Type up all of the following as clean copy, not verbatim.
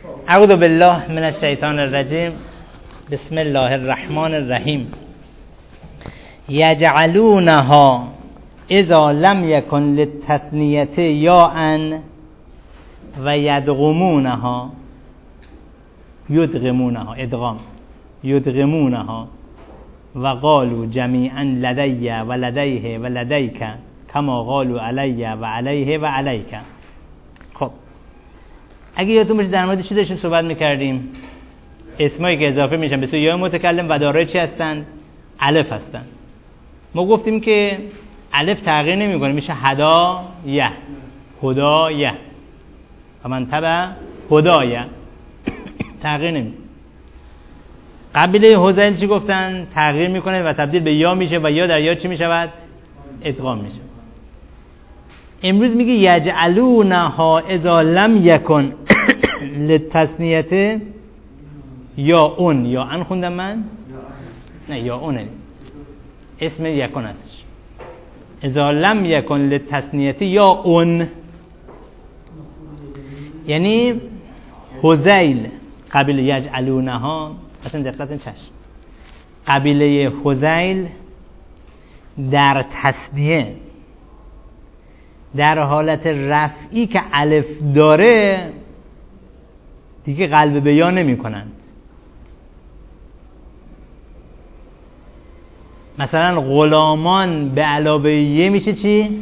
اعوذ بالله من الشیطان الرجیم. بسم الله الرحمن الرحیم. یجعلونها اذا لم یکن للتثنیه یاء و یدغمونها ادغام یدغمونها و قالوا جمیعا لدی و لدیه و لدیک کما قالوا علی و علیه و علیک. خب اگه یادتون باشه در مورد چی داشتیم صحبت میکردیم؟ اسمایی که اضافه میشن به سوی یا متکلم و دارای چی هستن؟ الف هستن. ما گفتیم که الف تغییر نمیکنه، میشه هدایه، هدایه و من تبع هدایه، تغییر نمیکنه. قبیله حذیل چی گفتن؟ تغییر میکنه و تبدیل به یا میشه و یا در یا چی میشود؟ ادغام میشه. امروز میگه یجعلونها اذا لم یکن للتثنیه یا اون، یا ان خوندم من؟ نه یا اونه، اسم یکن هستش. اذا لم یکن للتثنیه یا اون، یعنی حذیل قبیله یجعلونها، اصلا دقت چشم، قبیله حذیل در تثنیه در حالت رفعی که الف داره دیگه قلب به یا نمی کنند. مثلا غلامان به علاوه یه میشه چی؟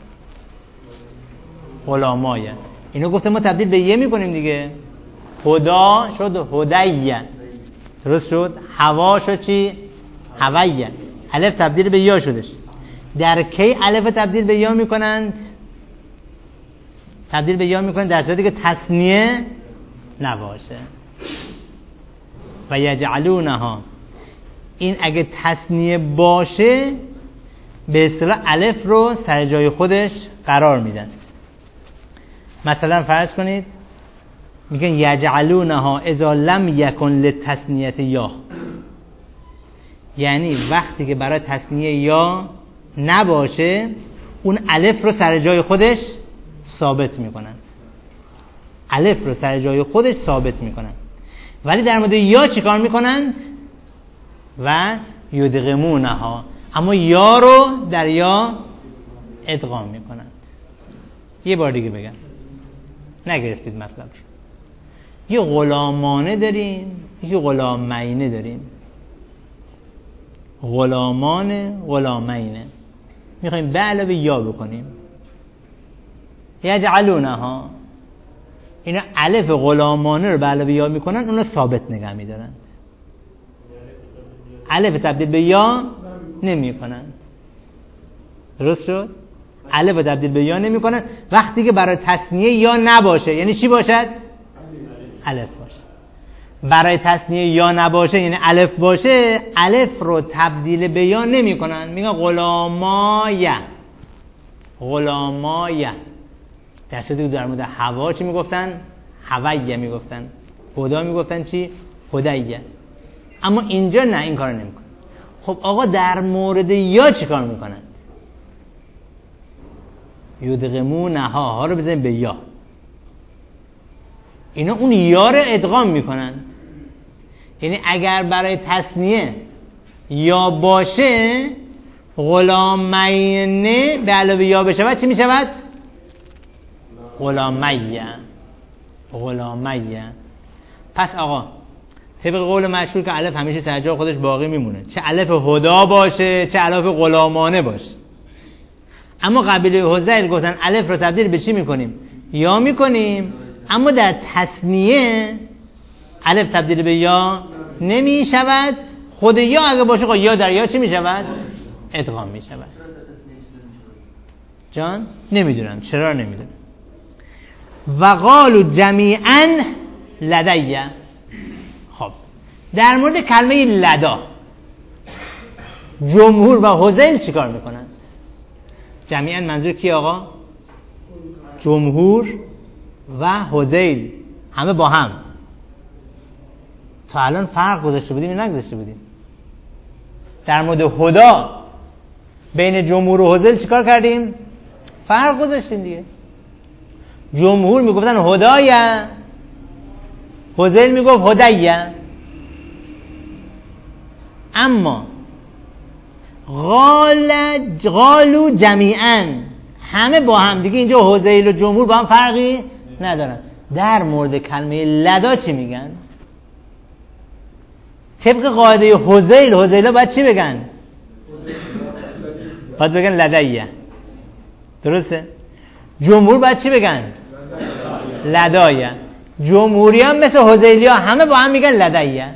غلامایه. اینو گفته ما تبدیل به یه میکنیم دیگه. هدا شد هدیه، درست شد. هوا شد چی؟ هویه. الف تبدیل به یا شدش. در کی الف تبدیل به یا میکنند؟ تبدیل به یا میکنند در صورتی که تثنیه نباشه. و یجعلونها، این اگه تثنیه باشه به اصطلاح الف رو سر جای خودش قرار میدن. مثلا فرض کنید میگن یجعلونها اذا لم یکن للتثنیه یا، یعنی وقتی که برای تثنیه یا نباشه اون الف رو سر جای خودش ثابت میکنند. الف رو سر جای خودش ثابت میکنند. ولی در مورد یا چیکار میکنند؟ و یدغمونها، اما یا رو در یا ادغام میکنند. یه بار دیگه بگم، نگرفتید مطلب رو. یه غلامانه داریم، یه غلامینه داریم. غلامان، غلامینه، میخوایم به علاوه یا بکنیم. یجعلونها، اینا الف غلامانه رو به علاوه یا میکنن، اونا ثابت نگه میدارند. الف تبدیل به یا نمی کنند. درست شد؟ الف تبدیل به یا نمی کنند وقتی که برای تثنیه یا نباشه. یعنی چی باشد؟ الف باشه. برای تثنیه یا نباشه یعنی الف باشه، الف رو تبدیل به یا نمی کنند. میگن غلامایه، غلامایه. در صورتی که در مورد هوا چی میگفتن؟ هویه میگفتن. هدا میگفتن چی؟ هدیه. اما اینجا نه، این کار نمیکنه. خب آقا در مورد یا چی کار میکنند؟ یدغمونها ها رو بزنیم به یا، اینا اون یا رو ادغام میکنند. یعنی اگر برای تثنیه یا باشه غلامینه به علاوه یا بشود چی میشود؟ غلامیه، غلامیه. پس آقا طبق قول مشهور که الف همیشه سر جای خودش باقی میمونه، چه الف هدا باشه چه الف غلامانه باشه. اما قبیله حذیل گفتن الف رو تبدیل به چی میکنیم؟ یا میکنیم، اما در تثنیه الف تبدیل به یا نمیشود. خود یا اگه باشه خود یا در یا چی میشود؟ ادغام میشود. جان نمیدونم چرا نمیدونم. و قالوا جمیعا لدیه. خب در مورد کلمه لدا جمهور و حذیل چیکار میکنند؟ جمیعا منظور کی آقا؟ جمهور و حذیل، همه با هم. تا الان فرق گذاشته بودیم یا نگذاشته بودیم؟ در مورد هدا بین جمهور و حذیل چیکار کردیم؟ فرق گذاشتیم دیگه. جمهور میگفتن هدایه، حذیل میگفت هدیه. اما قالو جمیعا، همه با هم دیگه، اینجا حذیل و جمهور با هم فرقی ندارن. در مورد کلمه لدا چی میگن؟ طبق قاعده حذیلا باید چی بگن؟ باید بگن لدیه. درسته؟ جمهور باید چی بگن؟ لدایه. جمهوری هم مثل حذیلی ها همه با هم میگن لدیه.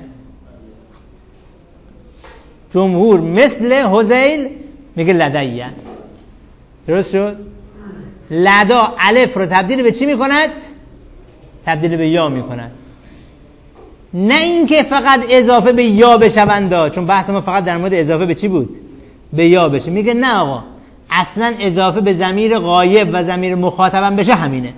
جمهور مثل حذیل میگه لدیه. درست شد؟ لدا الف رو تبدیل به چی میکند؟ تبدیل به یا میکند. نه اینکه فقط اضافه به یا بشوند، چون بحث ما فقط در مورد اضافه به چی بود؟ به یا بشه. میگه نه آقا، اصلا اضافه به ضمیر غایب و ضمیر مخاطبم بشه همینه.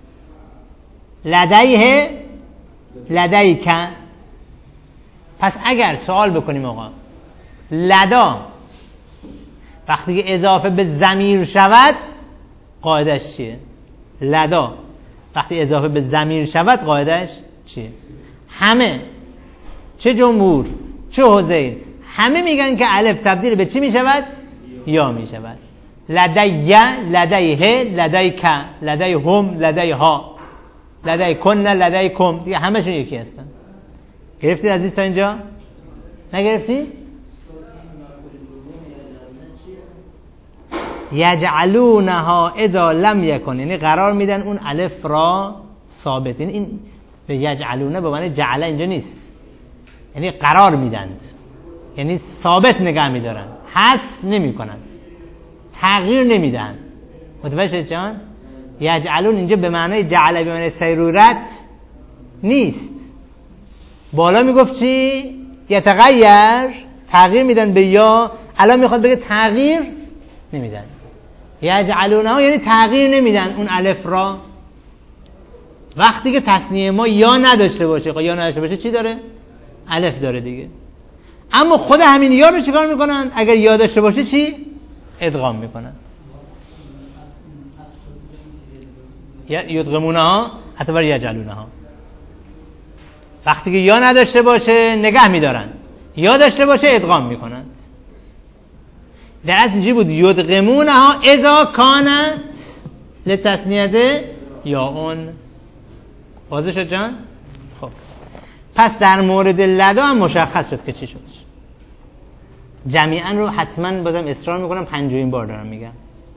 لدیه لدیک. پس اگر سوال بکنیم آقا لدا وقتی که اضافه به ضمیر شود قاعدش چیه؟ لدا وقتی اضافه به ضمیر شود قاعدش چیه؟ همه، چه جمهور چه حذیل، همه میگن که الف تبدیل به چی میشود؟ یا میشود. لدیه لدیه لدیک لدیهم لدیها لدیکن لدیکم، دیگه همشون یکی هستن. گرفتید عزیز تا اینجا؟ نگرفتی؟ یجعلونها اذا لم یکن، یعنی قرار میدن اون الف را ثابت. این به یجعلونه به معنی جعل اینجا نیست، یعنی قرار میدند، یعنی ثابت نگه میدارن، حذف نمی کنند، تغییر نمیدن. متوجه شدید جان؟ یجعلون اینجا به معنی جعل به معنی سیرورت نیست. بالا میگفت چی؟ یتغیر، تغییر میدن به یا، الان میخواد بگه تغییر نمیدن. یجعلونها یعنی تغییر نمیدن اون الف را. وقتی که تصنیه ما یا نداشته باشه، یا نداشته باشه چی داره؟ الف داره دیگه. اما خود همین یا رو چیکار میکنن؟ اگر یا داشته باشه چی؟ ادغام میکنن. یا یدغمونها اعتبار یجعلونها. وقتی که یا نداشته باشه نگه میدارن، یا داشته باشه ادغام میکنن. در اصل اینجوری بود یدغمونها اذا کانت لتسنیه یا اون. واضح شد جان؟ خب پس در مورد لدا هم مشخص شد که چی شد. جمیعا رو حتما بازم اصرار میکنم 50 بار دارم میگم.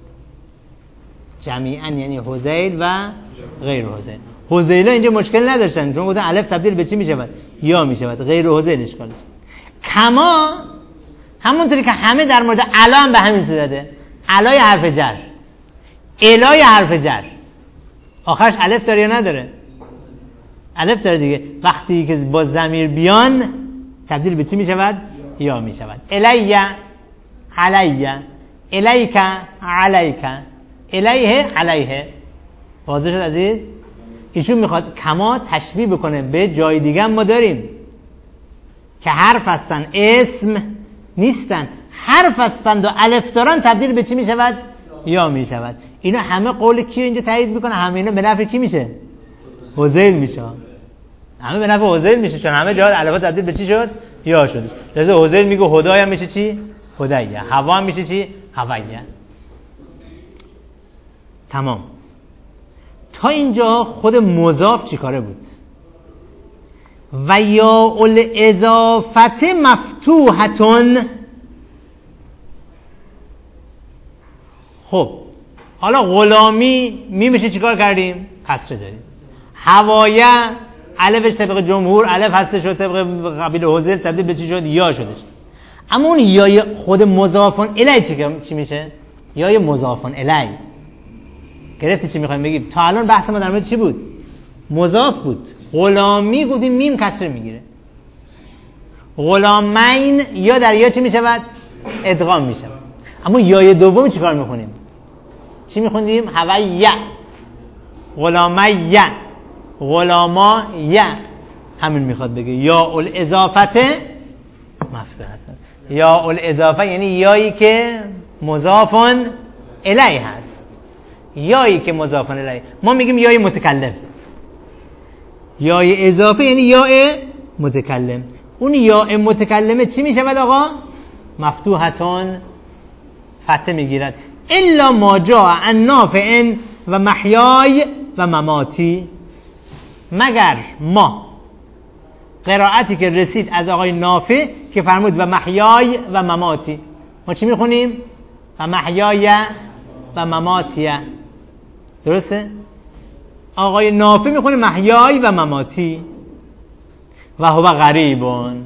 جمیعا یعنی حذیل و غیر حذیل. حذیلا اینجا مشکل نداشتن چون گفتن الف تبدیل به چی میشود؟ یا میشود. غیر حذیل اشکال داشت. کما همونطوری که همه در مورد الا هم به همین صورته. الای حرف جر، الای حرف جر آخرش الف داره یا نداره؟ الف داره دیگه. وقتی که با ضمیر بیان تبدیل به چی میشود؟ یا میشود. الیه علیه، الیک علیک، الیه علیه. واضح شد عزیز؟ ایشون میخواد کما تشبیه بکنه به جای دیگه ما داریم که حرف هستن اسم نیستن، حرف هستند و الف دارن، تبدیل به چی میشود؟ یا میشود. اینا همه قول کیو اینجا تایید میکنه؟ همه اینا به نفع کی میشه؟ حذیل میشه. همه به نفع حذیل میشه چون همه جهات الفا تبدیل به چی شد؟ یا شد. لذا حذیل میگه هدایا میشه چی؟ هدیه. هوا میشه چی؟ هویه. تمام. تا اینجا خود مضاف چی کاره بود؟ و یا الاضافت مفتوحتون. خب حالا غلامی میشه چیکار کردیم؟ کسره داریم. هوایه الفش طبق جمهور الف هسته شد، طبق قبیل حذیل تبدیل به چی شد؟ یا شدش. اما اون یای خود مضافون الی چی میشه؟ یای مضافون الی. گرفتی چی میخوایم بگیم؟ تا الان بحث ما در مورد چی بود؟ مضاف بود. غلامی گفتیم میم کسره میگیره. غلامین یا در یا چی میشود؟ ادغام میشود. اما یای دوم چیکار میخونیم؟ چی میخوندیم؟ هویه، غلامیه، غلامایه. همین میخواد بگه یا الاضافت مفتوحه. یا الاضافه یعنی یایی که مضافن الی هست، یایی که مضافن الی. ما میگیم یای متکلم. یا اضافه یعنی یا متکلم. اون یا متکلمه چی می شود آقا؟ مفتوحتان، فتح می گیرد. الا ما جاء عن نافع و محیای و مماتی، مگر ما قرائتی که رسید از آقای نافع که فرمود و محیای و مماتی. ما چی میخونیم؟ و محیای و مماتی. درسته؟ آقای نافع میخونه محیای و مماتی. و هو غریبون.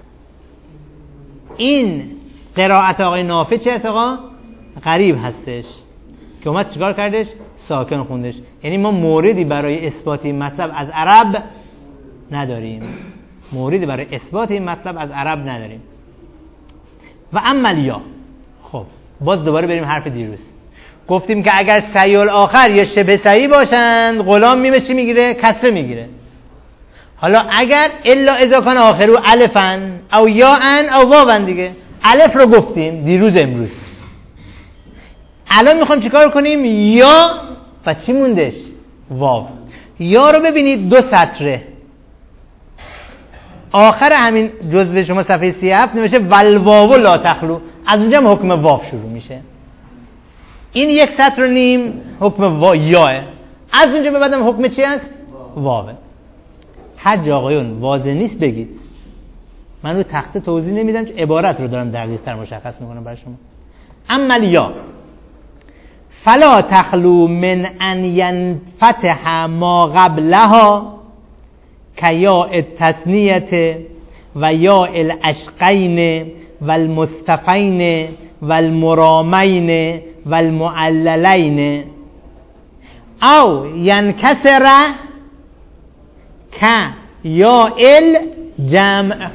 این قرائت آقای نافع چه هست آقا؟ غریب هستش که اومد چیکار کردش؟ ساکن خوندش. یعنی ما موردی برای اثبات این مطلب از عرب نداریم. موردی برای اثبات این مطلب از عرب نداریم. و عمل یا. خب باز دوباره بریم حرف دیروز. گفتیم که اگر سیال آخر یا شبه سعی باشند غلام میمه چی میگیره؟ کسره میگیره. حالا اگر الا اذا کان آخرو الفن او یا ان او واون دیگه. الف رو گفتیم دیروز امروز. الان میخوایم چیکار کنیم؟ یا و چی موندش؟ واو. یا رو ببینید 2 سطره. آخر همین جزوه شما صفحه 37 نمیشه والواو لا تخلو. از اونجا هم حکم واو شروع میشه. این 1 سطر و نیم حکم یاه. از اونجا به بعدم حکم چی هست؟ واوه. حج آقایون واضح نیست بگید. من رو تخته توضیح نمیدم چون عبارت رو دارم دقیق تر مشخص میکنم برای شما. اما یا فلا تخلو من ان ينفتح ما قبلها کیاء التثنیه و یاء الاشقین و المصطفین و المرامین و المعللین او ینکسر که یا الجمع.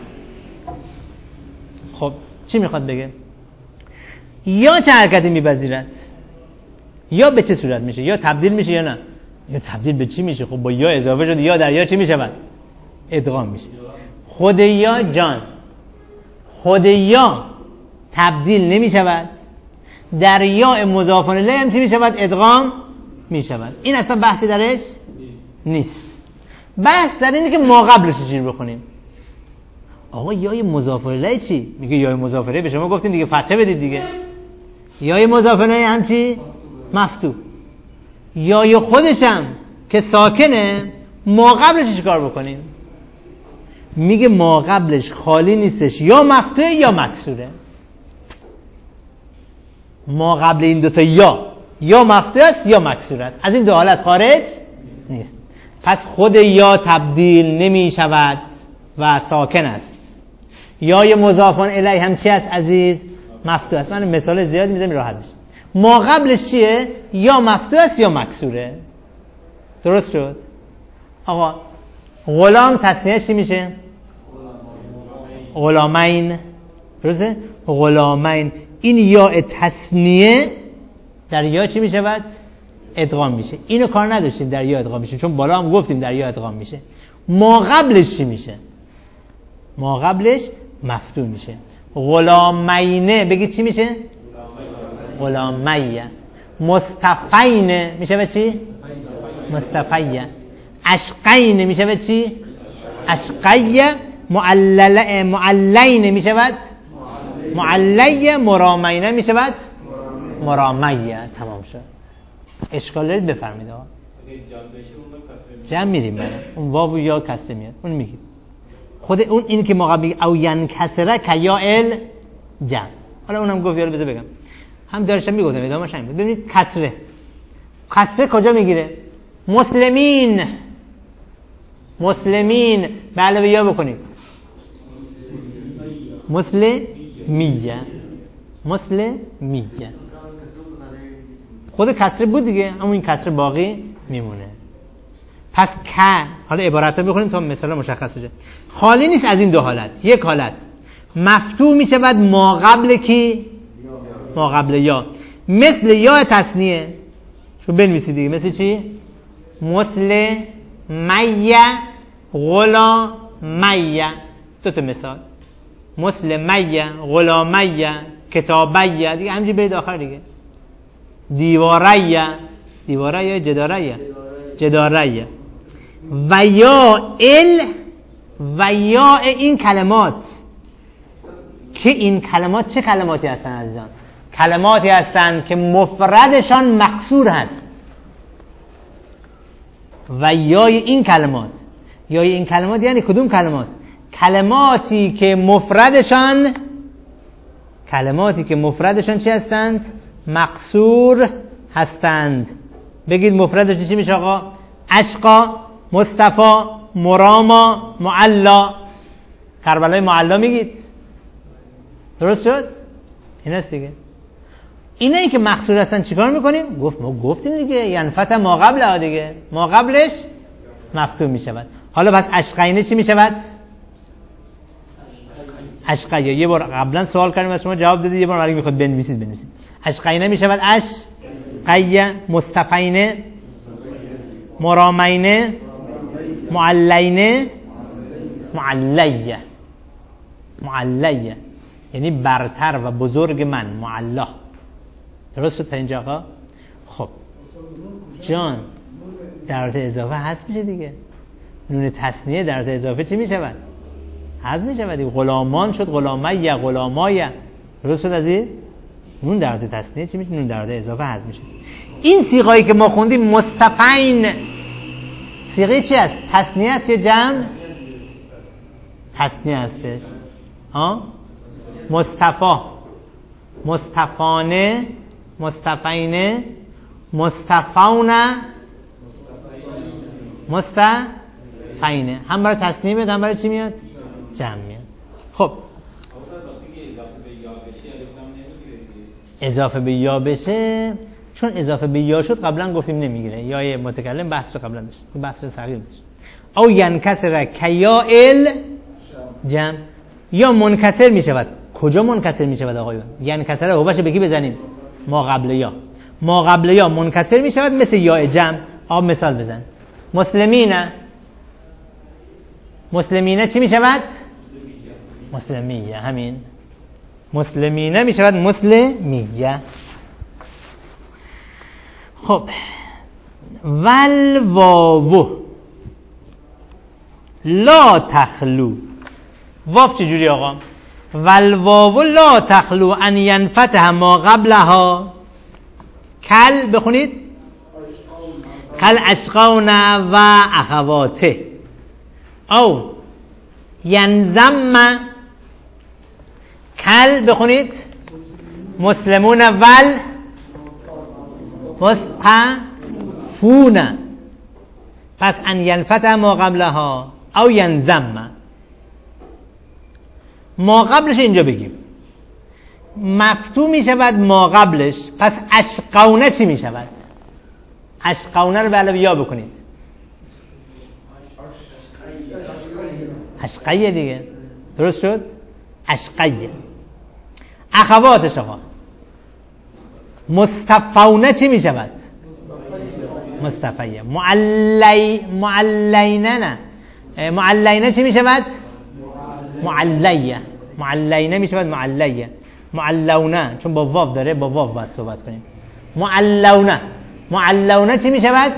خب چی میخواد بگه؟ یا چه حرکتی میپذیرد؟ یا به چه صورت میشه؟ یا تبدیل میشه یا نه؟ یا تبدیل به چی میشه؟ خب با یا اضافه شد یا در یا چی میشه؟ ادغام میشه. خود یا جان خود یا تبدیل نمیشود، در یا مضاف الیه هم چی میشود؟ ادغام میشود. این اصلا بحثی درش نیست. بحث در اینه که ما قبلش چی بخونیم. آقا یای مضاف الیه چی؟ میگه یای مضاف الیه به شما گفتیم دیگه فتحه بدید دیگه. یای مضاف الیه هم چی؟ مفتوح. یای خودش هم که ساکنه ما قبلش چیکار بکنیم؟ میگه ما قبلش خالی نیستش، یا مفتوحه یا مکسوره. ما قبل این دوتا یا مفتوح است یا مکسور است. از این دو حالت خارج نیست. پس خود یا تبدیل نمی شود و ساکن است. یا مضاف الیه هم چی است عزیز؟ مفتوح است. من مثال زیاد میذارم راحت بشه. ما قبلش چیه؟ یا مفتوح است یا مکسوره. درست شد؟ آقا غلام تسنیه‌اش چی میشه؟ غلامین. درسته؟ غلامین. این یا تسنیه در یا چی میشود؟ ادغام میشه. اینو کار نداشتیم در یا ادغام میشه، چون بالا هم گفتیم در یا ادغام میشه. ما قبلش چی میشه؟ ما قبلش مفتوح میشه. غلامینه بگید چی میشه؟ غلامیه. مصطفین میشه به چی؟ مصطفیه. اشقین میشه به چی؟ اشقیه. معلین میشه به معلیه. مرامینه میشه به مرامیه. تمام شد. اشکال دارید بفرمید آقا. جمع میریم برای اون واو یا کسره میاد اون میگیم. خود اون این که ما قبل او ینکسره که یا ال جمع. حالا اونم گفت یارو بذار بگم. هم دارشم میگفتم ادامهش همین. ببینید کسره کجا میگیره؟ مسلمین. مسلمین به علاوه یا بکنید. مسلمیه. مسلمیه. خود کسره بود دیگه، اما این کسره باقی میمونه. پس که حالا عبارت رو بخونیم تا مثلا مشخص بشه. خالی نیست از این دو حالت. یک حالت مفتوح میشه بعد ما قبل کی؟ ما قبل یا. مثل یا تثنیه شو بنویسید دیگه. مثل چی؟ مسلمیه غلامیه. دو تا مثال. مسلمیه غلامیه کتابیه دیگه. همینجوری برید آخر دیگه. دیواریه. دیواریه جداریه. جداریه. و یا ال و یا این کلمات که این کلمات چه کلماتی هستن عزیزان؟ کلماتی هستن که مفردشان مقصور هست. و یای این کلمات، یای این کلمات یعنی کدوم کلمات؟ کلماتی که مفردشان چی هستند؟ مقصور هستند. بگید مفردش چی میشه آقا؟ اشقا، مصطفی، مراما، معلا. کربلای معلا میگید، درست شد؟ این است دیگه. اینایی که مقصور هستن چیکار میکنیم؟ ما گفتیم دیگه، ینفت ما قبل دیگه، ما قبلش مفتوح میشود. حالا پس اشقینه چی میشود؟ اشقیه. یه بار قبلا سوال کردیم از شما جواب دادید، یه بار برای میخواد بنویسید. اشقینه میشود اشقیه، مصطفینه، مرامینه، معلینه، معلیه یعنی برتر و بزرگ من، معلا. درست شد تا اینجا آقا؟ خب جان در حالت اضافه حذف میشه دیگه. نون تثنیه در حالت اضافه چی میشود؟ حذف میشود دیگه. غلامان شد غلامیه، غلامایه. درست شد عزیز؟ نون در حالت تثنیه چی میشه؟ نون در حالت اضافه حذف میشه. این صیغه‌ای که ما خوندیم مصطفین، صیغه چی است؟ تثنیه است یا جمع؟ تثنیه هستش. مصطفی، مصطفانه، مصطفینه، مصطفونه، مصطفینه. هم برای تثنیه میاد هم برای چی میاد؟ جمع میاد. خب اضافه به یا بشه، چون اضافه به یا شد قبلا گفتیم نمیگیره. یا متکلم بحث رو قبلا داشت، بحث صغیر داشت. او ینکسر کیا ال جمع، یا منکسر میشود. کجا منکسر میشود آقایون؟ ینکسر هوبش به کی بزنیم؟ ما قبل یا. ما قبل یا منکسر میشود مثل یا جمع. آب مثال بزن. مسلمینه چی میشود؟ مسلمیه. همین مسلمینه میشود مسلمیه. خب ول واو لا تخلو. واو چجوری آقا؟ ول واو لا تخلو ان ینفتح ما قبلها. کل بخونید، کل اشقون و اخواته. او ینزم، کل بخونید مسلمون ول مصطفون. پس ان ینفتح ما قبلها او ینزم. ما قبلش اینجا بگیم مفتوح می شود ما قبلش. پس اشقونه چی می شود؟ اشقونه رو به علاوه یا بکنید، اشقیه دیگه. درست شد؟ اشقیه. اخواتش آقا مصطفونه چی می شود؟ مصطفیه. معلینه چی می شود؟ معلیه. معلینه می شود معلیه. معلونه چون با واو داره، با واو باید صحبت کنیم. معلونه چی می شود؟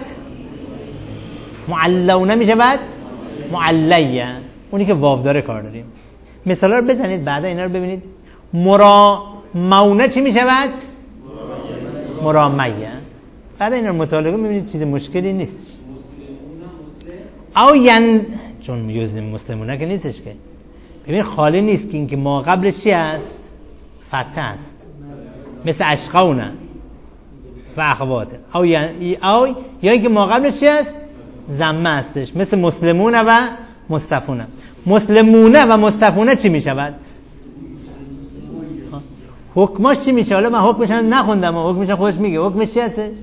معلونه می شود معلیه. اونی که واو داره کار داریم. مثالا رو بزنید بعدا اینا رو ببینید. مرامونه چی می شود؟ مرامیه. بعدا اینا رو مطالعه کنید ببینید چیز مشکلی نیست. او چون یوزن مسلمونه که نیستش که. ببین خالی نیست که اینکه ما قبلش چی است؟ فتح است. مثل اشقونه و اخواته. او یا اینکه ما قبلش چی است؟ ضمه هستش. مثل مسلمونه و مصطفونه. مسلمونه و مصطفونه چی می شود؟ حکماش چی میشه؟ حالا من حکمش نخوندم، حکمش خودش میگه. حکمش چی هستش؟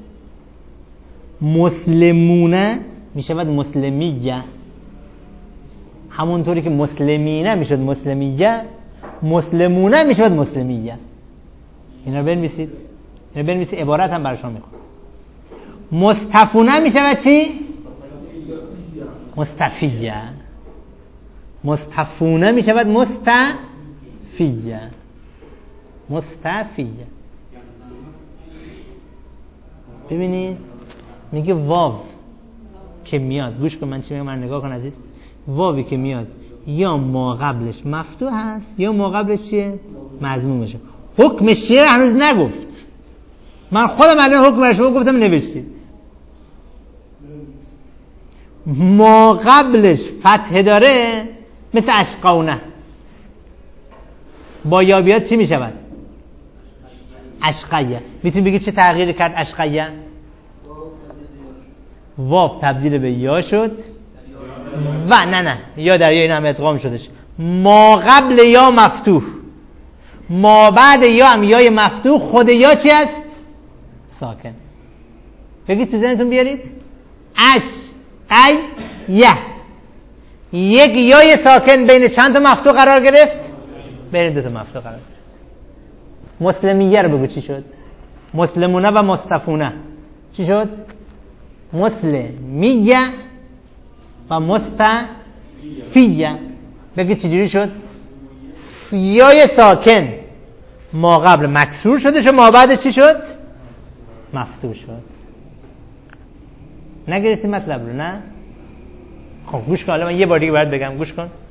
مسلمونه می شود مسلمیه. همونطوری که مسلمینه می شود مسلمیه، مسلمونه می شود مسلمیه. اینا رو بنویسید. اینا بنویسید، عبارت هم برشان میخونم. مصطفونه می شود چی؟ مصطفیه. مصطفونه می شود مصطفیه. مصطفیه. ببینید میگه واو که میاد، گوش کن من چی میگم، من نگاه کن عزیز. واوی که میاد یا ما قبلش مفتوح هست یا ما قبلش چیه؟ مضموم میشه. حکمش چیه هنوز نگفت. من خودم الان حکمش رو گفتم نوشتید. ما قبلش فتح داره مثل اشقونه، با یا بیاد چی میشود؟ اشقیه. میتونی بگی چه تغییری کرد اشقیه؟ واو تبدیل به یا شد و نه یا در یا این هم ادغام شدش. ما قبل یا مفتوح، ما بعد یا هم یای مفتوح، خود یا چی است؟ ساکن. بگید تو ذهنتون بیارید. اشقیه، یک یای ساکن بین چند تا مفتوح قرار گرفت؟ بین دو تا مفتوح قرار گرفت. مسلمیه رو بگو چی شد؟ مسلمونه و مصطفونه چی شد؟ مسلمیه و مصطفیه. بگید چی جوری شد؟ یای ساکن ما قبل مکسور شده شد، ما بعد چی شد؟ مفتوح شد. نگرفتی مطلب رو؟ نه؟ خب گوش کن، حالا من یه بار دیگه باید بگم، گوش کن.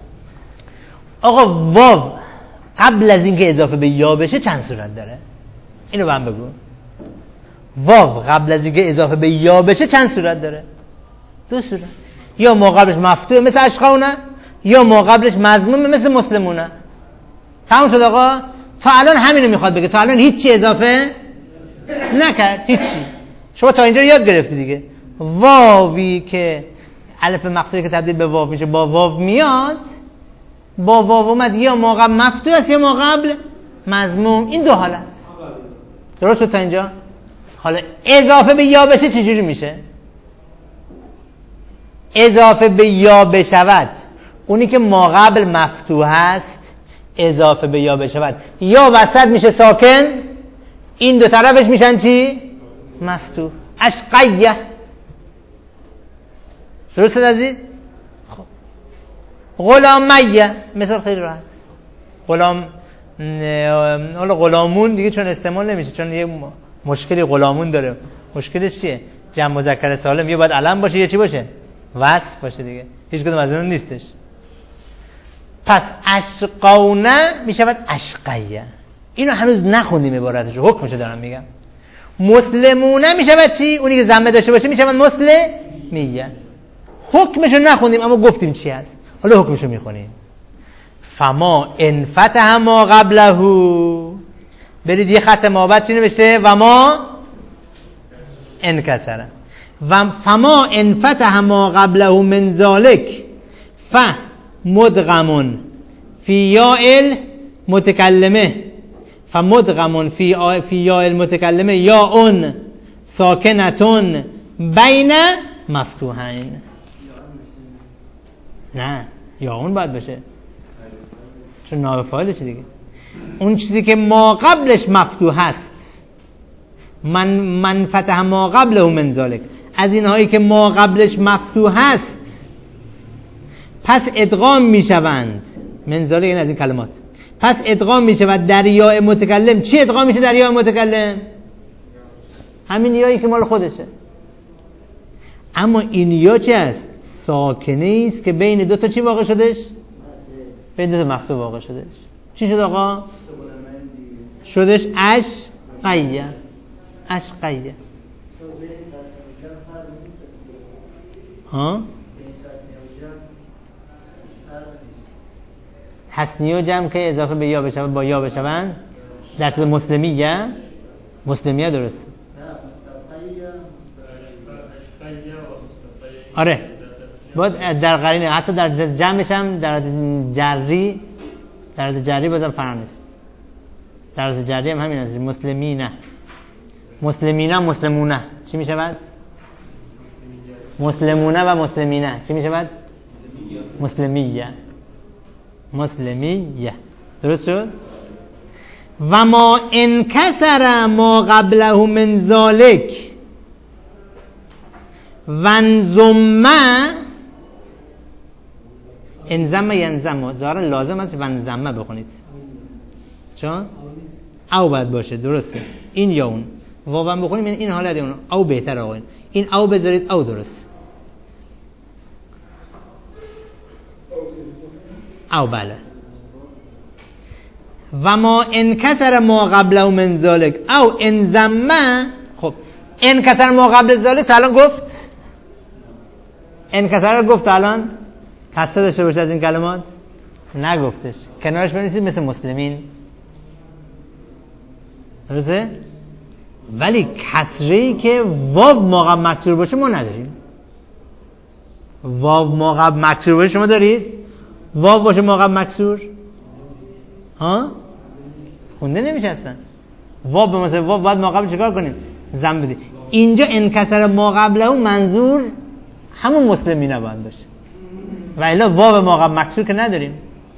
آقا واو قبل از اینکه اضافه به یا بشه چند صورت داره؟ اینو من بگو. واو قبل از اینکه اضافه به یا بشه چند صورت داره؟ دو صورت. یا ما قبلش مفتوحه مثل اشقونه، یا ما قبلش مضمومه مثل مسلمونه. تمام شد آقا. تا الان همینو میخواد بگه، تا الان هیچی اضافه نکرد، هیچی. شما تا اینجا یاد گرفتی دیگه. واوی که الف مقصوری که تبدیل به واو میشه با واو میاد، با واو اومد یا ما قبل مفتوح است یا ما قبل مضموم. این دو حالت. درست شد تا اینجا؟ حالا اضافه به یا بشه چجوری میشه؟ اضافه به یا بشود، اونی که ما قبل مفتوح است اضافه به یا بشود، یا وسط میشه ساکن، این دو طرفش میشن چی؟ مفتوح. اشقیه. درست عزیز؟ خب غلامیه مثال خیلی راحت. حالا غلامون دیگه چون استعمال نمیشه، چون یه مشکلی غلامون داره. مشکلش چیه؟ جمع مذکر سالم یه باید علم باشه یه چی باشه؟ وصف باشه دیگه. هیچ کدوم از اون نیستش. پس اشقونه میشود اشقیه. اینو هنوز نخوندیم عبارتشو، حکمشو دارم میگم. مسلمونه میشود چی؟ اونی که ضمه داشته باشه میشود مسلمیه. حکمشو نخوندیم اما گفتیم چی هست. حالا حکمشو میخونیم. فما انفتح ما قبله، برید یه خط ما بعد چی نوشته؟ و ما انکسره. و فما انفتح ما قبله من ذالک ف مدغمون فی یائل متکلمه، فمدغمون فی یائل متکلمه یا اون ساکنتون بین مفتوحین. نه یا اون باید باشه چون نائب فاعلش دیگه. اون چیزی که ما قبلش مفتوح هست، من فتح ما قبله من ذالک، از اینهایی که ما قبلش مفتوح هست پس ادغام میشوند. من ذالک این از این کلمات. پس ادغام میشود در یا متکلم. چی ادغام میشه در یا متکلم؟ همین یایی که مال خودشه. اما این یا چی است؟ ساکنه است که بین دو تا چی واقع شدش؟ بین دو تا مفتوح واقع شدش. چی شد آقا؟ شدش اشقیه. اشقیه. ها؟ تثنیه و جمع که اضافه به یا بشوند با یا بشوند در صورت مسلمیه. مسلمیه درست. آره باید در قرینه، حتی در جمعش هم در جری، در جری بازم فرق نیست. در جری هم همین است. مسلمینه مسلمینه مسلمونه چی می شود؟ مسلمونه و مسلمینه چی می شود؟ مسلمیه. مسلمیه. درست شد؟ و ما انکسر ما قبله من ذالک ونزمه، انزمه ینزمه ظاهرا لازم است ونزمه بخونید چون او باید باشه. درسته این یا اون واقعا بخونیم این حالت اون او بهتر. آقایون این او بذارید او درست. او بله و ما انکسر ما قبله من ذالک او ان ضمه. خب انکسر ما قبل ذالک الان گفت، انکسر رو گفت الان کسره داشته باشه از این کلمات نگفتش، کنارش بنویسید مثل مسلمین، درسته؟ ولی کسره‌ای که واو ما قبل مکسور باشه ما نداریم. واو ما قبل مکسور باشه شما دارید؟ واو باشه ما قبل مکسور ها خونده نمیشه اصلا. واو به مثلا واو باید ما قبل چیکار کنیم؟ ضم بدیم. اینجا انکسر ما قبله منظور همون مسلمین باید باشه و الا واو ما قبل مکسور که نداریم.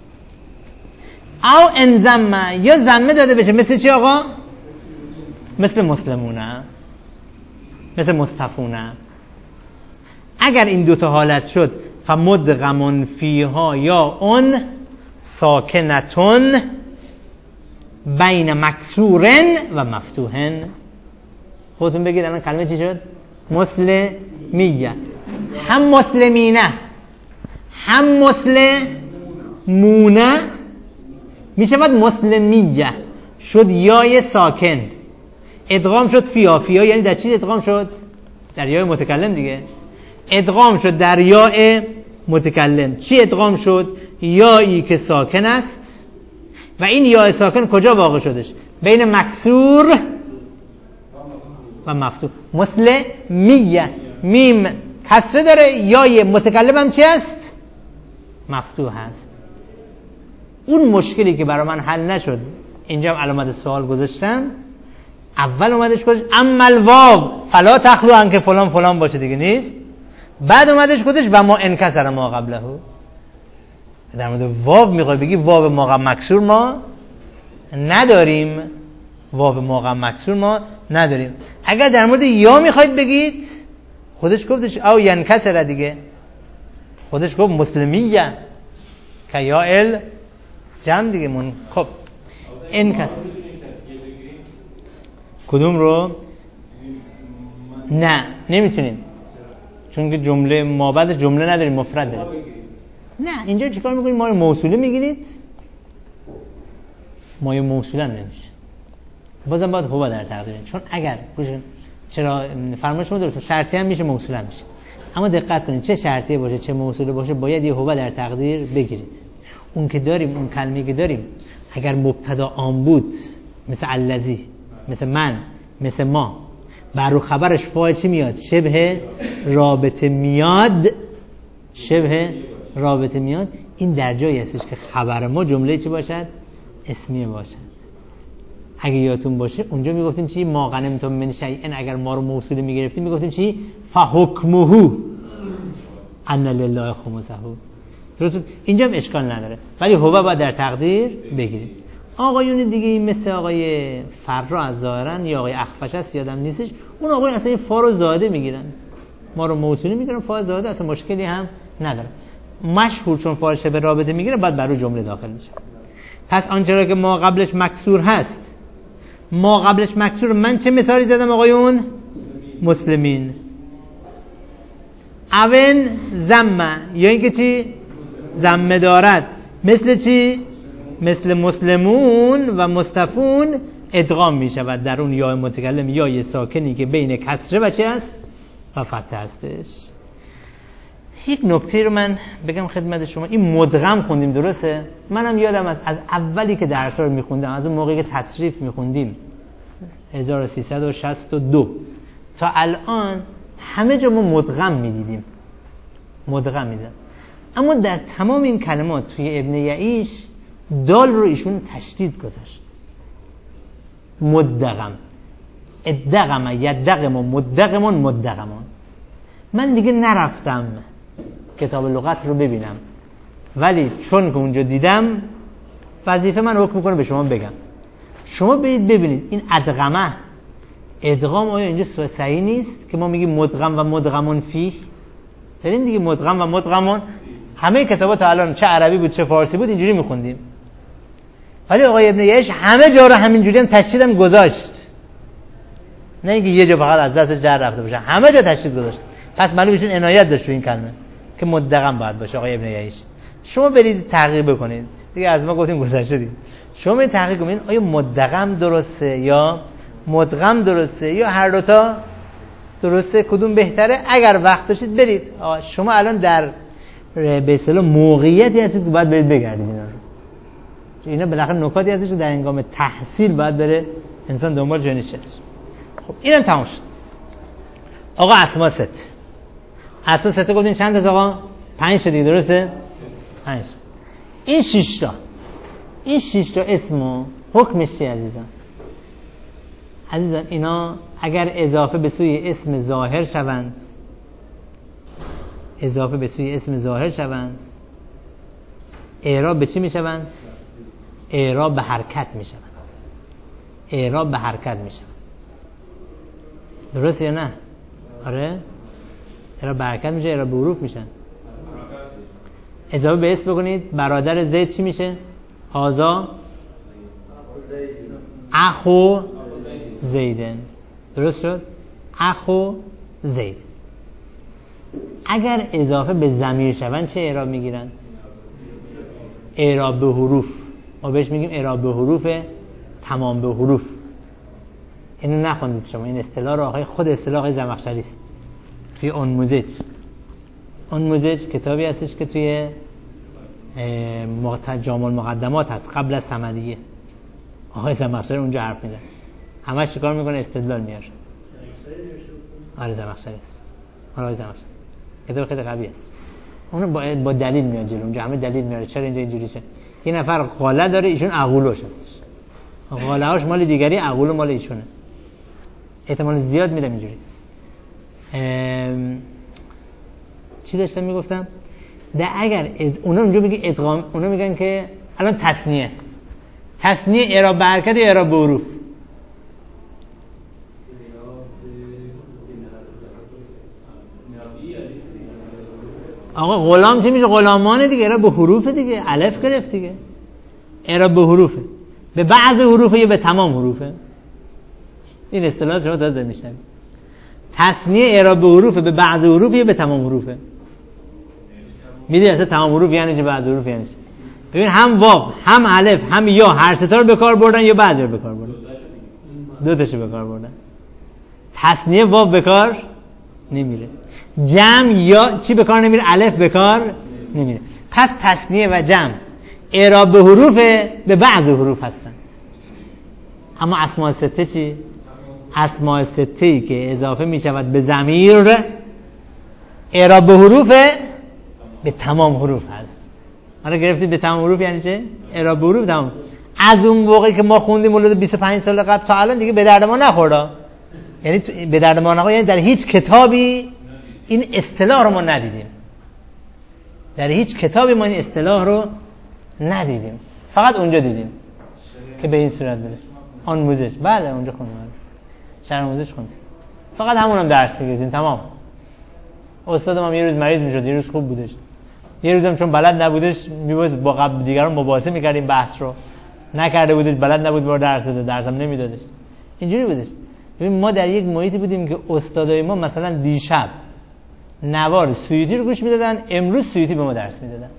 او ان ضمه یا ضمه داده بشه مثل چی آقا؟ مثل مسلمونه، مثل مصطفونه. اگر این دوتا حالت شد فمدغمون فیها یا اون ساکنتون بین مکسورن و مفتوحن. خودتون بگید الان کلمه چی شد؟ مسلمیه. هم مسلمینه هم مسلمونه میشه بعد مسلمیه شد یای ساکن ادغام شد فیا. فیا یعنی در چی ادغام شد؟ در یای متکلم دیگه. ادغام شد در یای متکلم. چی ادغام شد؟ یایی که ساکن است و این یای ساکن کجا واقع شدش؟ بین مکسور و مفتوح. مسلمیه میم کسره داره، یای متکلم هم چی است؟ مفتوح هست. اون مشکلی که برای من حل نشد اینجا هم علامت سوال گذاشتم. اول اومدش گذاشت اما الواو فلا تخلو انکه فلان فلان باشه دیگه نیست. بعد اومدش گذاشت و ما انکسر ما قبله. در مورد واو میخوای بگی واو ما قبل مکسور ما نداریم. واو ما قبل مکسور ما نداریم. اگر در مورد یا میخواید بگید خودش گفتش او ینکسر دیگه. خودش گفت مسلمیه که یا ال جمع دیگه من. خب انکسر کدوم رو؟ نه نمیتونیم چون که جمله ما بعد جمله نداریم مفرد داریم. نه اینجا چیکار میکنید؟ ما موصوله میگیرید. ما موصوله نمیشه. بازم باید هو در تقدیر. چون اگر چرا فرمایش ما درست شرطی هم میشه موصوله میشه. اما دقت کنید چه شرطی باشه چه موصوله باشه باید یه هو در تقدیر بگیرید. اون که داریم اون کلمه‌ای که داریم اگر مبتدا آن بود مثل الذی مثل من مثل ما بر رو خبرش فاعل چی میاد؟ شبه رابطه میاد. شبه رابطه میاد. این در جایی هستش که خبر ما جمله چی باشد؟ اسمیه باشد. اگه یادتون باشه اونجا میگفتیم چی؟ ما غنمتم من شیء. اگر ما رو موصوله میگرفتیم میگفتیم چی؟ فحکمه ان لله خمسه. درست؟ اینجا هم اشکال نداره ولی هو باید در تقدیر بگیریم. آقایون دیگه مثل آقای فرا از ظاهرن یا آقای اخفش است یادم نیستش، اون آقای اصلا این فا رو زاده میگیرن، ما رو موصولی میگیرن، فا زاده اصلا مشکلی هم نداره. مشهور چون فا شبه رابطه میگیره بعد بر رو جمله داخل میشه. پس آنچه را که ما قبلش مکسور هست، ما قبلش مکسور، من چه مثالی زدم آقایون؟ مسلمین. اون زمه یا اینکه چی؟ زمه دارد. مثل چی؟ مثل مسلمون و مصطفون ادغام می شود در اون یا متکلم یا یه ساکنی که بین کسره و چی هست؟ و فتح هستش. یک نکته رو من بگم خدمت شما، این مدغم خوندیم درسته؟ منم یادم از اولی که درس رو میخوندم، از اون موقعی که تصریف میخوندیم 1362 تا الان همه جا ما مدغم میدیدیم، مدغم میدیدم. اما در تمام این کلمات توی ابن یعیش دال رو ایشون تشدید گذاشت. مدغم، ادغم، یدغم و مدغمون مدغمون. من دیگه نرفتم کتاب لغت رو ببینم، ولی چون که اونجا دیدم وظیفه من حکم میکنه به شما بگم. شما برید ببینید این ادغمه ادغام آیا اینجا صحیح نیست که ما میگیم مدغم و مدغمون فیه؟ داریم دیگه مدغم و مدغمون. همه کتابات الان چه عربی بود چه فارسی بود اینجوری میخوندیم، ولی آقای ابن یعیش همه جا رو همینجوری هم تشدیدم گذاشت، نه اینکه یه جا فقط از دست جر رفته باشه، همه جا تشدید گذاشت. پس معلومه ایشون عنایت داشت تو این کلمه که مدغم باید باشه آقای ابن یعیش. شما برید تحقیق بکنید دیگه، از ما گفتیم گذشته دیگه. شما برید تحقیق کنید آیا مدغم درسته یا مدغم درسته یا هر دوتا درسته، کدوم بهتره. اگر وقت داشتید برید. شما الان در به اصطلاح موقعیتی هستید که باید برید بگردید اینا بالاخره نکاتی هستش که در هنگام تحصیل باید بره انسان دنبال جنش هست. خب اینم تمام شد. آقا اسما ست، اسما ست گفتیم چند تا آقا؟ 5 تا دیگه، درسته؟ 5. این 6 تا، این 6 تا اسمو حکمش چیه عزیزان؟ عزیزان اینا اگر اضافه به سوی اسم ظاهر شوند، اضافه به سوی اسم ظاهر شوند، اعراب به چی می شوند؟ اعراب به حرکت می شوند. اعراب به حرکت می شوند. درست یا نه؟ آره؟ اعراب به حرکت میشه، اعراب به حروف میشن. اضافه به اسم بکنید، برادر زید چی میشه؟ هازا اخو زیدن. درست شد؟ اخو زید. اگر اضافه به ضمیر شوند چه اعراب میگیرند؟ اعراب به حروف. ما بهش میگیم اعراب به حروف تمام به حروف. اینو نخوندید شما، این اصطلاح رو آقای خود اصطلاح آقای زمخشری است توی انموزج کتابی هستش که توی جامع المقدمات هست قبل از صمدیه. آقای زمخشری اونجا حرف میزنه، همش چیکار میکنه؟ استدلال میاره. آره زمخشری است. آقای زمخشری کتاب خیلی قوی است. اون با دلیل میاد جلو، اونجا همه دلیل میاره چرا اینجا اینجوری شه. یه نفر قاله داره، ایشون عقولوش هستش. قاله هاش مال دیگری، عقولو مال ایشونه. احتمال زیاد میدم اینجوری. چی داشتم میگفتم؟ اگر اونا اونجا میگه ادغام، اونا میگن که الان تصنیه اعراب به حرکت یا اعراب به حروف؟ آقا غلام چی میشه؟ غلامانه دیگه، اعراب به حروف دیگه، الف گرفت دیگه، اعراب به حروفه. به بعض حروفه یا به تمام حروفه؟ این اصطلاح شما تازه میشنوید. تصنیه اعراب به حروفه، به بعض حروف یا به تمام حروفه؟ میدونی اصلا تمام حروف یعنی چه، بعض حروف یعنی چه؟ ببین هم واو هم الف هم یا هر سه تا رو به کار بردن یا بعضی رو به کار بردن؟ دو تاشو به کار بردن. تصنیه واو به کار نمیره، جمع یا چی به کار نمیره؟ الف به کار نمیره. پس تصنیه و جمع اعراب به حروف به بعض حروف هستن. اما اسماء سته چی؟ اسماء سته‌ای که اضافه می شود به ضمیر اعراب به حروف به تمام حروف هست. حالا گرفتید به تمام حروف یعنی چه؟ اعراب به حروف تمام. از اون موقعی که ما خوندیم ولود 25 سال قبل تا الان دیگه به درد ما نخورد. یعنی به درد ما نخورد، یعنی در هیچ کتابی این اصطلاح رو ما ندیدیم. در هیچ کتابی ما این اصطلاح رو ندیدیم، فقط اونجا دیدیم که به این صورت برسه. آن موزش بله اونجا خوندیم، شرح موزش خوندیم، فقط همون درس میگیریم تمام. استادم هم یه روز مریض میشد، یه روز خوب بودش، یه روزم چون بلد نبودش میبود با قبل دیگران مباحثه میکردیم، بحث رو نکرده بودش، بلد نبود بار درس بده، درسم نمیدادش، اینجوری بودش. ببین ما در یک محیطی بودیم که استادای ما مثلا دیشب نوار سویدی رو گوش میدادن، امروز سویدی به ما درس میدادن.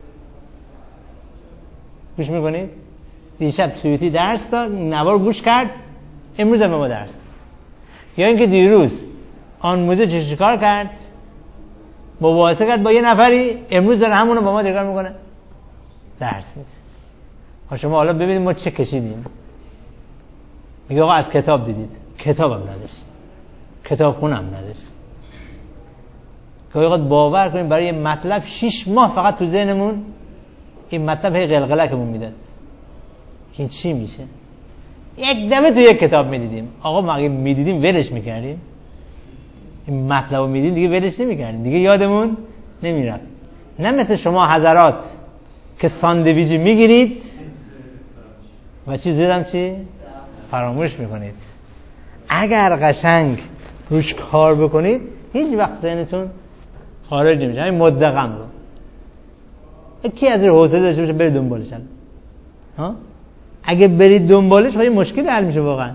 گوش میکنید؟ دیشب سویدی درس داد، نوار گوش کرد، امروز هم به ما درس. یا اینکه دیروز آن موزه چیکار کرد؟ مباحثه کرد با یه نفری، امروز داره همونو با ما چیکار میکنه؟ درس میده. شما حالا ببینید ما چه کشیدیم. میگه آقا از کتاب دیدید، کتابم نداشت، کتاب خونم نداشت. که آقا باور کنیم برای مطلب 6 ماه فقط تو ذهنمون این مطلب هی قلقلکمون میداد که این چی میشه. یک دفعه تو یک کتاب میدیدیم. آقا ما اگه میدیدیم ولش میکردیم، این مطلب رو میدیدیم دیگه ولش نمیکردیم، دیگه یادمون نمیرفت. نه مثل شما حضرات که ساندویچ میگیرید و چی زدم چی فراموش میکنید. اگر قشنگ روش کار بکنید هیچ وقت ذهنتون خارج نمیشه. همین مدغم رو کی از رو حوصله داشته باشه برید دنبالش. ها اگه برید دنبالش خیلی مشکل حل میشه، واقعا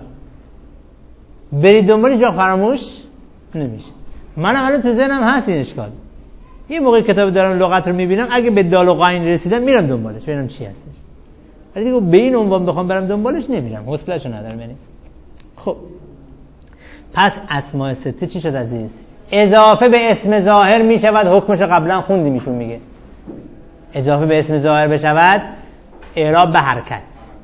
برید دنبالش وقت فراموش نمیشه. منم الان تو ذهنم هست این اشکال، یه موقع کتاب دارم لغت رو میبینم، اگه به دال و غین رسیدم میرم دنبالش ببینم چی هستش، ولی دیگه به این عنوان بخوام برم دنبالش نمیرم، حوصله‌شو ندارم. یعنی خب پس اسماء سته چی شد عزیز؟ اضافه به اسم ظاهر میشود، حکمش قبلا خوندیم، ایشون میگه اضافه به اسم ظاهر بشود اعراب به حرکت،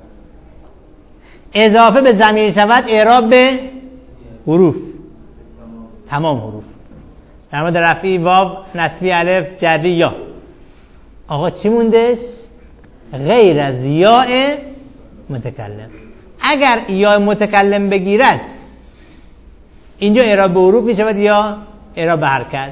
اضافه به ضمیر شود اعراب به حروف، تمام حروف. در مورد رفعی واو، نصبی الف، جری یا. آقا چی موندش؟ غیر از یاء متکلم. اگر یاء متکلم بگیرد اینجا اعراب به حروف میشود یا اعراب به حرکت؟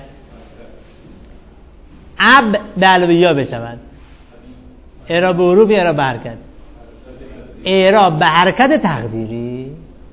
اب به علاوه یا بشود اعراب به حروف یا اعراب به حرکت؟ اعراب به حرکت تقدیری.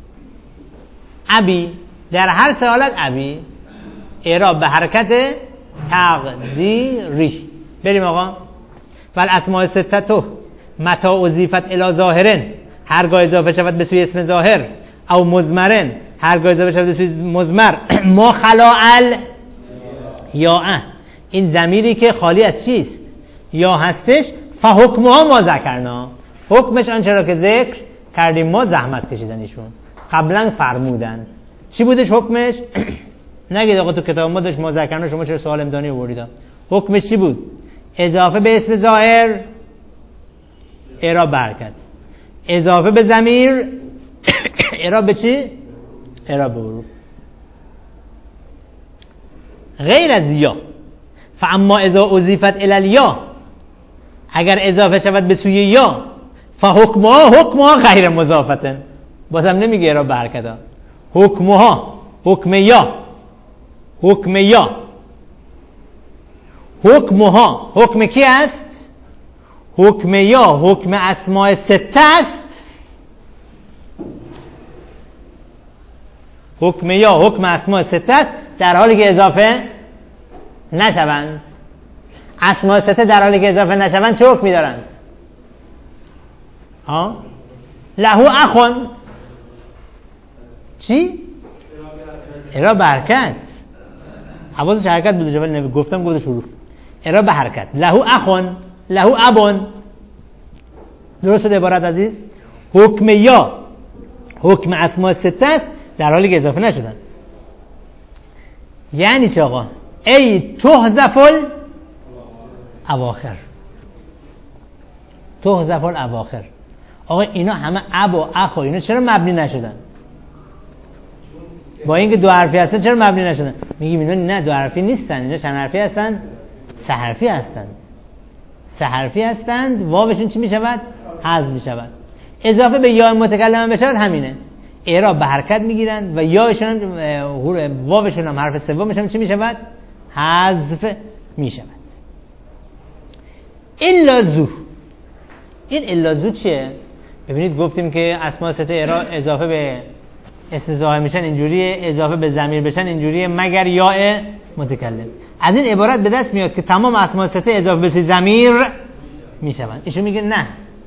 ابی در هر سه حالت ابی، اعراب به حرکت تقدیری. بریم آقا. والاسماء ستة متى اضیفت الی ظاهرن، هرگاه اضافه شود به سوی اسم ظاهر، او مضمرن، هرگاه اضافه شود به سوی مضمر، ما خلا ال یا این ضمیری که خالی از چیست؟ یا هستش. فحکمها ما ذکرنا، حکمش آنچه را که ذکر کردیم ما، زحمت کشیدن ایشون قبلا فرمودند. چی بودش حکمش؟ نگید آقا تو کتاب ما داشت ما ذکرنا، شما چرا سوال امتحانی آوردید؟ حکمش چی بود؟ اضافه به اسم ظاهر اعراب به حرکت، اضافه به ضمیر اعراب به چی؟ اعراب به حروف. غیر از یا. فاما اذا اضیفت الی الیا، اگر اضافه شود به سوی یا، فحکمها غیر مضافتن، بازم نمیگه اعراب به حرکت ها. حکمها، حکم یا، حکم یا، حکمها حکم کی است؟ حکم یا حکم اسماء سته است. حکم یا حکم اسماء سته است در حالی که اضافه نشوند. اسماء سته در حالی که اضافه نشوند چه حکمی دارند؟ له اخون چی؟ اعراب به حرکت. حواسش حرکت بوده ولی گفتم گفتش حروف. اعراب به حرکت. له اخون، له ابون. درست شده عبارت عزیز؟ حکم یا حکم اسماء سته است در حالی که اضافه نشدن. یعنی چه آقا؟ ای تحذف الاواخر، تحذف الاواخر. آقا اینا همه اب و اخ و اینا چرا مبنی نشدن؟ با اینکه دو حرفی هستن چرا مبنی نشدن؟ میگیم اینا نه دو حرفی نیستن، اینا چند حرفی هستن؟ سه حرفی هستند. سه حرفی هستند. واوشون چی میشود؟ حذف میشود. اضافه به یا متکلم بشود همینه، اعراب به حرکت میگیرند و یاشون واوشون هم حرف سومش هم چی میشود؟ حذف میشود. الا ذو. این الا ذو چیه؟ ببینید گفتیم که اسماء سته اضافه به اسم ظاهر میشن اینجوریه، اضافه به ضمیر بشن اینجوریه، مگر یاء متکلم. از این عبارت به دست میاد که تمام اسماء سته اضافه به ضمیر میشوند. ایشون میگه نه،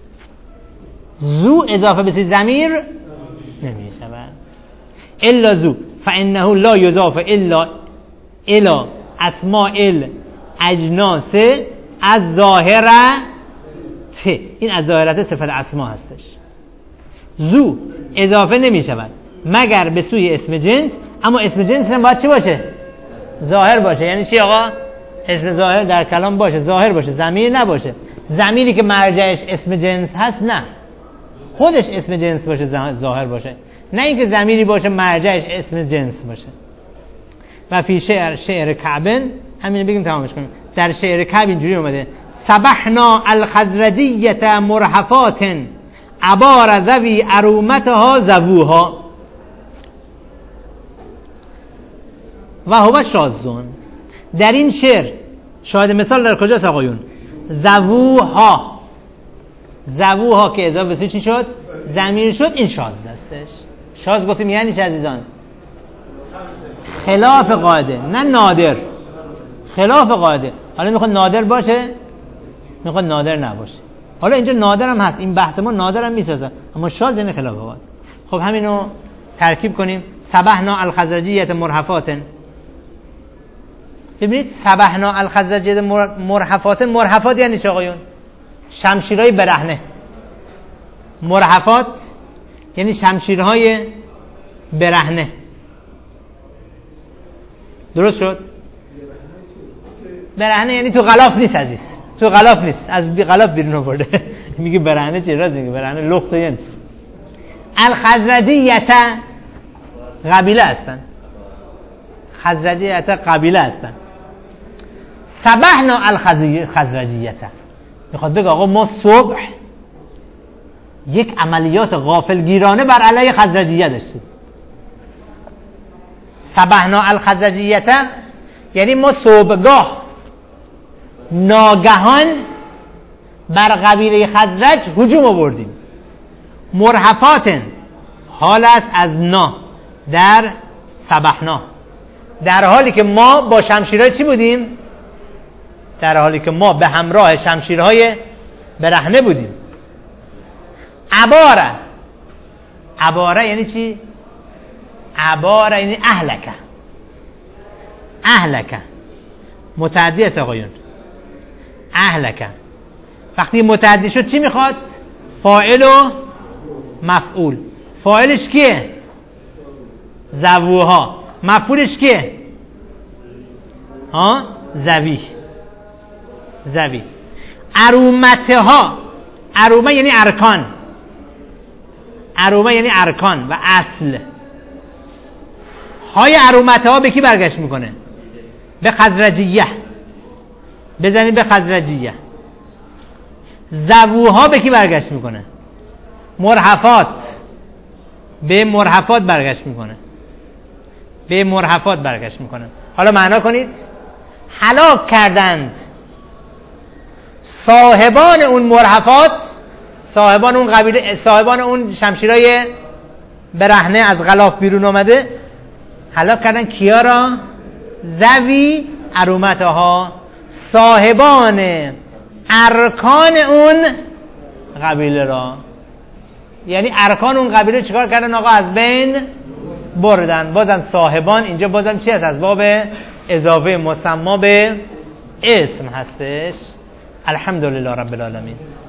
ذو اضافه به ضمیر نمیشود. الا ذو فانه لا یضاف الا الى اسماء الاجناس الظاهره. این از ظاهرت صفت اسما هستش. ذو اضافه نمیشود مگر به سوی اسم جنس، اما اسم جنس هم باید چی باشه؟ ظاهر باشه. یعنی چی آقا؟ اسم ظاهر در کلام باشه، ظاهر باشه، ضمیر نباشه. ضمیری که مرجعش اسم جنس هست نه، خودش اسم جنس باشه، ظاهر باشه، نه اینکه ضمیری باشه مرجعش اسم جنس باشه. و فی شعر کعب، همین بگیم تمامش کنیم. در شعر کعب اینجوری اومده: صبحنا الخزرجیه مرحفات عبار ذوی ارومتها زبوها و هو شاذون. در این شعر شاهد مثال در کجاست آقایون؟ زبوها. زبوها که اضافه به چی شد؟ ضمیر شد. این شاذ هستش. شاذ گفتیم یعنی چه عزیزان؟ خلاف قاعده، نه نادر. خلاف قاعده. حالا میخواد نادر باشه، میخواد نادر نباشه. حالا اینجا نادر هم هست، این بحث ما نادر هم میسازه، اما شاذ یعنی خلاف قاعده. خب همینو ترکیب کنیم. صبحنا الخزرجیه مرحفات ببینید سبحنا الخزرجیه مرحفات. مرحفات یعنی چه آقایون؟ شمشیرهای برهنه. مرحفات یعنی شمشیرهای برهنه. درست شد؟ برهنه یعنی تو غلاف نیست عزیز، تو غلاف نیست، از غلاف بیرون آورده. میگه برهنه چی؟ راست میگه، برهنه لخته یعنی چی؟ الخزرجیه قبیله هستن، خزرجیه قبیله هستن. صبحنا الخزرجیه میخواد بگه آقا ما صبح یک عملیات غافلگیرانه بر علیه خزرجیه داشتیم. صبحنا الخزرجیه یعنی ما صبحگاه ناگهان بر قبیله خزرج هجوم آوردیم. مرحفات حال است از نا در صبحنا، در حالی که ما با شمشیرهای چی بودیم؟ در حالی که ما به همراه شمشیرهای برهنه بودیم. عباره یعنی چی؟ عباره یعنی اهلکه متعدی است آقایون. اهلکه وقتی متعدی شد چی میخواد؟ فاعل و مفعول. فاعلش کیه؟ زووها. مفعولش کیه؟ زوی. ارومتها، ارومه یعنی ارکان، ارومه یعنی ارکان و اصل. های ارومتها به کی برگشت میکنه؟ به خزرجیه. بزنید به خزرجیه. زووها به کی برگشت میکنه؟ مرحفات. به مرحفات برگشت میکنه، به مرحفات برگشت میکنه. حالا معنا کنید. هلاک کردند صاحبان اون مرحفات، صاحبان اون قبیله، صاحبان اون شمشیرای برهنه از غلاف بیرون آمده، هلاک کردن کیا را؟ ذوی ارومتها، صاحبان ارکان اون قبیله را. یعنی ارکان اون قبیله چیکار کردن آقا؟ از بین بردن. بازم صاحبان اینجا بازم چی هست؟ از باب اضافه مسما به اسم هستش. الحمدلله رب العالمین.